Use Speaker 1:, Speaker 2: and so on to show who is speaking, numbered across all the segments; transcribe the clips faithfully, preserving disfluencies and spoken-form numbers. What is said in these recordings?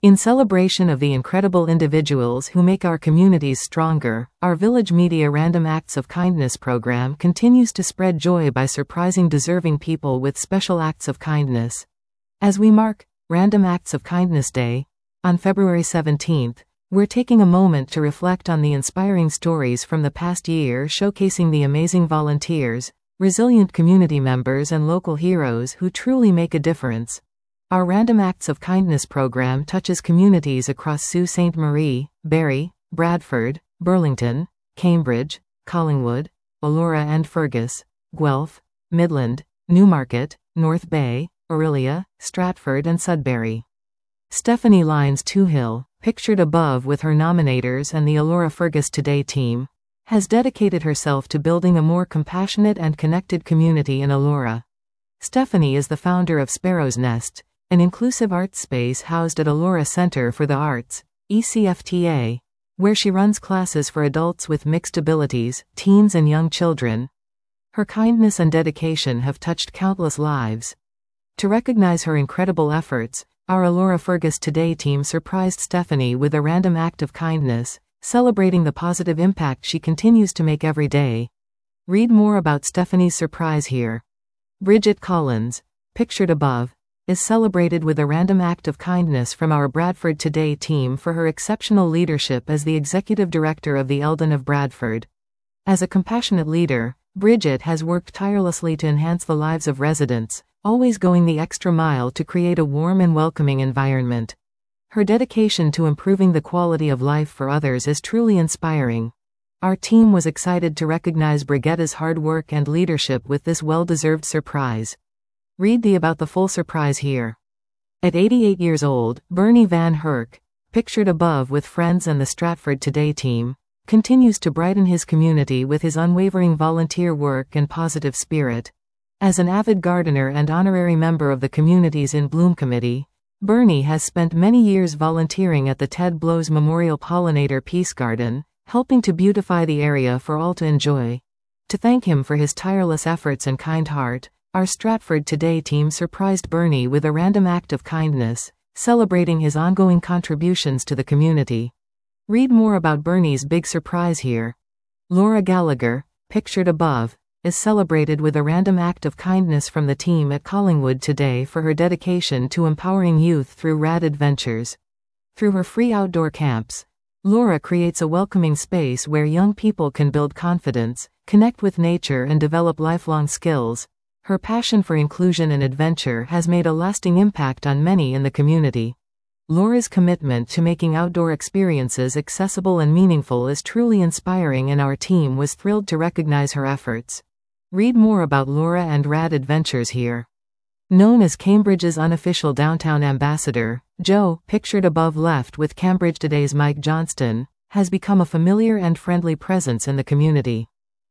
Speaker 1: In celebration of the incredible individuals who make our communities stronger, our Village Media Random Acts of Kindness program continues to spread joy by surprising deserving people with special acts of kindness. As we mark Random Acts of Kindness Day on February seventeenth, we're taking a moment to reflect on the inspiring stories from the past year, showcasing the amazing volunteers, resilient community members, and local heroes who truly make a difference. Our Random Acts of Kindness program touches communities across Sault Ste. Marie, Barrie, Bradford, Burlington, Cambridge, Collingwood, Elora and Fergus, Guelph, Midland, Newmarket, North Bay, Orillia, Stratford and Sudbury. Stephanie Lyons Toohill, pictured above with her nominators and the Elora Fergus Today team, has dedicated herself to building a more compassionate and connected community in Elora. Stephanie is the founder of Sparrow's Nest, an inclusive arts space housed at Elora Centre for the Arts, E C F T A, where she runs classes for adults with mixed abilities, teens and young children. Her kindness and dedication have touched countless lives. To recognize her incredible efforts, our Elora Fergus Today team surprised Stephanie with a random act of kindness, celebrating the positive impact she continues to make every day. Read more about Stephanie's surprise here. Bridget Collins, pictured above, is celebrated with a random act of kindness from our Bradford Today team for her exceptional leadership as the executive director of the Eldon of Bradford. As a compassionate leader, Bridget has worked tirelessly to enhance the lives of residents, always going the extra mile to create a warm and welcoming environment. Her dedication to improving the quality of life for others is truly inspiring. Our team was excited to recognize Brigitta's hard work and leadership with this well-deserved surprise. Read the about the full surprise here. At eighty-eight years old, Bernie Van Herk, pictured above with friends and the Stratford Today team, continues to brighten his community with his unwavering volunteer work and positive spirit. As an avid gardener and honorary member of the Communities in Bloom Committee, Bernie has spent many years volunteering at the Ted Blows Memorial Pollinator Peace Garden, helping to beautify the area for all to enjoy. To thank him for his tireless efforts and kind heart, our Stratford Today team surprised Bernie with a random act of kindness, celebrating his ongoing contributions to the community. Read more about Bernie's big surprise here. Laura Gallagher, pictured above, is celebrated with a random act of kindness from the team at Collingwood Today for her dedication to empowering youth through rad adventures. Through her free outdoor camps, Laura creates a welcoming space where young people can build confidence, connect with nature and develop lifelong skills. Her passion for inclusion and adventure has made a lasting impact on many in the community. Laura's commitment to making outdoor experiences accessible and meaningful is truly inspiring, and our team was thrilled to recognize her efforts. Read more about Laura and Rad Adventures here. Known as Cambridge's unofficial downtown ambassador, Joe, pictured above left with Cambridge Today's Mike Johnston, has become a familiar and friendly presence in the community.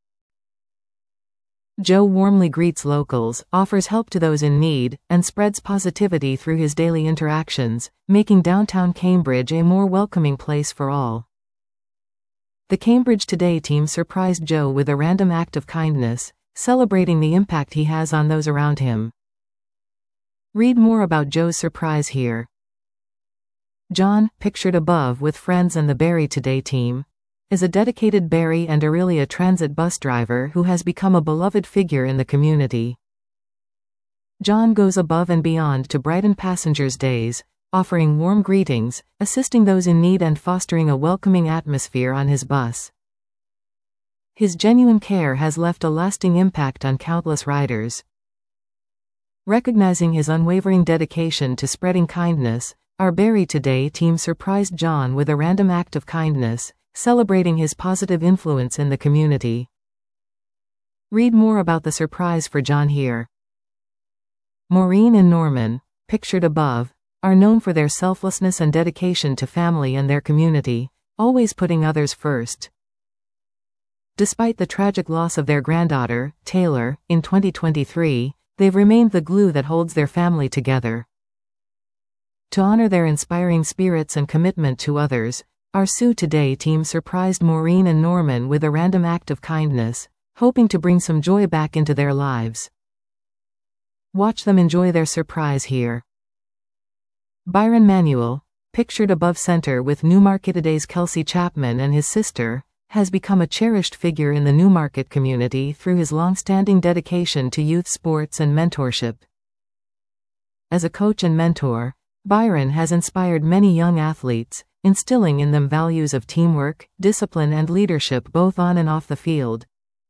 Speaker 1: Joe warmly greets locals, offers help to those in need, and spreads positivity through his daily interactions, making downtown Cambridge a more welcoming place for all. The Cambridge Today team surprised Joe with a random act of kindness, celebrating the impact he has on those around him. Read more about Joe's surprise here. John, pictured above with friends and the Barrie Today team, is a dedicated Barrie and Orillia transit bus driver who has become a beloved figure in the community. John goes above and beyond to brighten passengers' days, offering warm greetings, assisting those in need and fostering a welcoming atmosphere on his bus. His genuine care has left a lasting impact on countless riders. Recognizing his unwavering dedication to spreading kindness, our Barrie Today team surprised John with a random act of kindness, celebrating his positive influence in the community. Read more about the surprise for John here. Maureen and Norman, pictured above, are known for their selflessness and dedication to family and their community, always putting others first. Despite the tragic loss of their granddaughter, Taylor, in twenty twenty-three, they've remained the glue that holds their family together. To honor their inspiring spirits and commitment to others, our Sue Today team surprised Maureen and Norman with a random act of kindness, hoping to bring some joy back into their lives. Watch them enjoy their surprise here. Byron Manuel, pictured above center with Newmarket's Kelsey Chapman and his sister, has become a cherished figure in the Newmarket community through his long-standing dedication to youth sports and mentorship. As a coach and mentor, Byron has inspired many young athletes, instilling in them values of teamwork, discipline and leadership both on and off the field.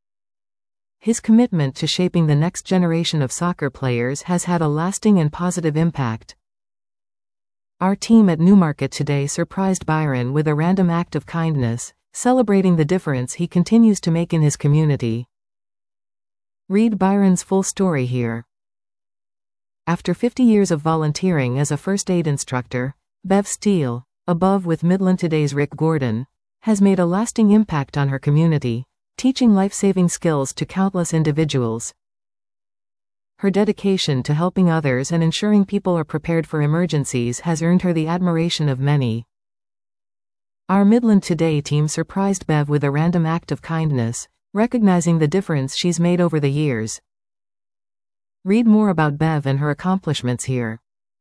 Speaker 1: His commitment to shaping the next generation of soccer players has had a lasting and positive impact. Our team at Newmarket today surprised Byron with a random act of kindness, celebrating the difference he continues to make in his community. Read Byron's full story here. After fifty years of volunteering as a first aid instructor, Bev Steele, above with Midland Today's Rick Gordon, has made a lasting impact on her community, teaching life-saving skills to countless individuals. Her dedication to helping others and ensuring people are prepared for emergencies has earned her the admiration of many. Our Midland Today team surprised Bev with a random act of kindness, recognizing the difference she's made over the years. Read more about Bev and her accomplishments here.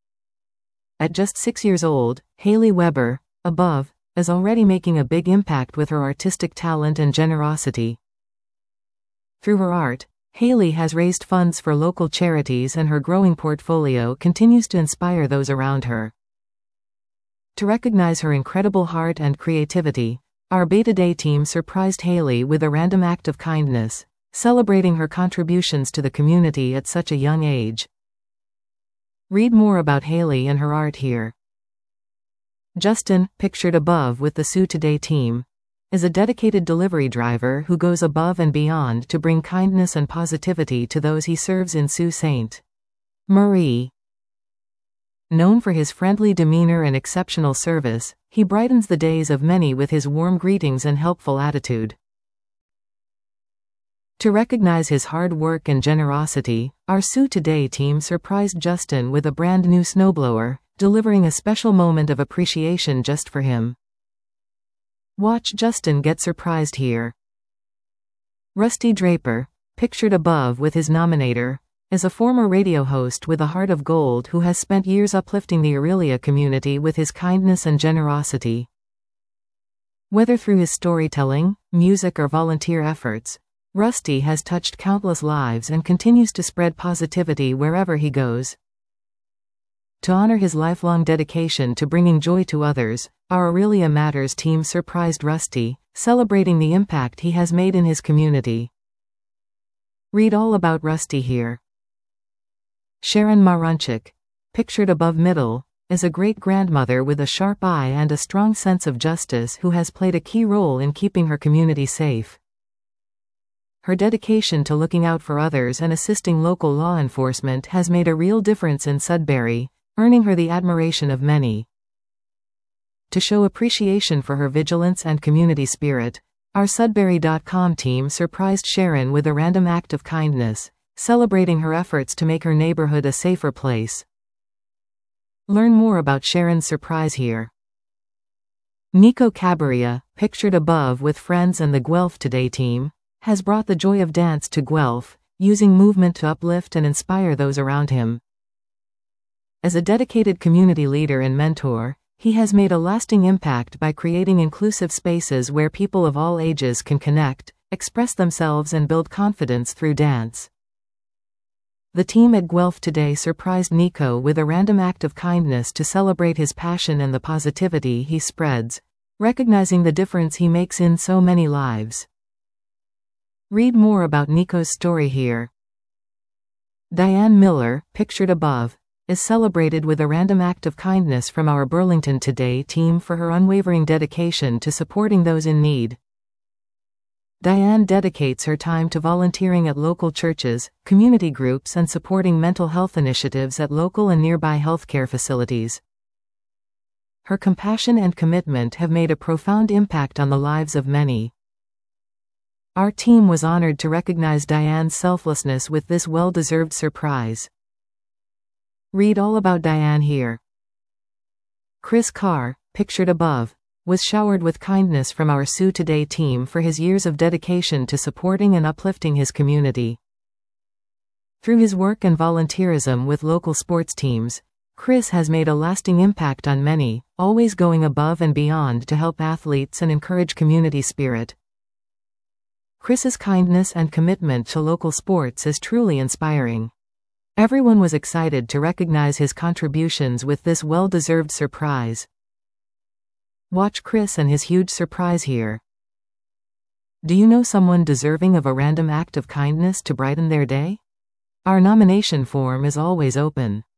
Speaker 1: At just six years old, Haley Weber, above, is already making a big impact with her artistic talent and generosity. Through her art, Haley has raised funds for local charities and her growing portfolio continues to inspire those around her. To recognize her incredible heart and creativity, our Beta Day team surprised Haley with a random act of kindness, celebrating her contributions to the community at such a young age. Read more about Haley and her art here. Justin, pictured above with the Sioux Today team, is a dedicated delivery driver who goes above and beyond to bring kindness and positivity to those he serves in Sault Ste. Marie. Known for his friendly demeanor and exceptional service, he brightens the days of many with his warm greetings and helpful attitude. To recognize his hard work and generosity, our Sioux Today team surprised Justin with a brand new snowblower, delivering a special moment of appreciation just for him. Watch Justin get surprised here. Rusty Draper, pictured above with his nominator, is a former radio host with a heart of gold who has spent years uplifting the Aurelia community with his kindness and generosity. Whether through his storytelling, music or volunteer efforts, Rusty has touched countless lives and continues to spread positivity wherever he goes. To honor his lifelong dedication to bringing joy to others, our Aurelia Matters team surprised Rusty, celebrating the impact he has made in his community. Read all about Rusty here. Sharon Marunchik, pictured above middle, is a great-grandmother with a sharp eye and a strong sense of justice who has played a key role in keeping her community safe. Her dedication to looking out for others and assisting local law enforcement has made a real difference in Sudbury, earning her the admiration of many. To show appreciation for her vigilance and community spirit, our Sudbury dot com team surprised Sharon with a random act of kindness, celebrating her efforts to make her neighborhood a safer place. Learn more about Sharon's surprise here. Nico Cabaria, pictured above with friends and the Guelph Today team, has brought the joy of dance to Guelph, using movement to uplift and inspire those around him. As a dedicated community leader and mentor, he has made a lasting impact by creating inclusive spaces where people of all ages can connect, express themselves and build confidence through dance. The team at Guelph Today surprised Nico with a random act of kindness to celebrate his passion and the positivity he spreads, recognizing the difference he makes in so many lives. Read more about Nico's story here. Diane Miller, pictured above, is celebrated with a random act of kindness from our Burlington Today team for her unwavering dedication to supporting those in need. Diane dedicates her time to volunteering at local churches, community groups and supporting mental health initiatives at local and nearby healthcare facilities. Her compassion and commitment have made a profound impact on the lives of many. Our team was honored to recognize Diane's selflessness with this well-deserved surprise. Read all about Diane here. Chris Carr, pictured above, was showered with kindness from our Sioux Today team for his years of dedication to supporting and uplifting his community. Through his work and volunteerism with local sports teams, Chris has made a lasting impact on many, always going above and beyond to help athletes and encourage community spirit. Chris's kindness and commitment to local sports is truly inspiring. Everyone was excited to recognize his contributions with this well-deserved surprise. Watch Chris and his huge surprise here. Do you know someone deserving of a random act of kindness to brighten their day? Our nomination form is always open.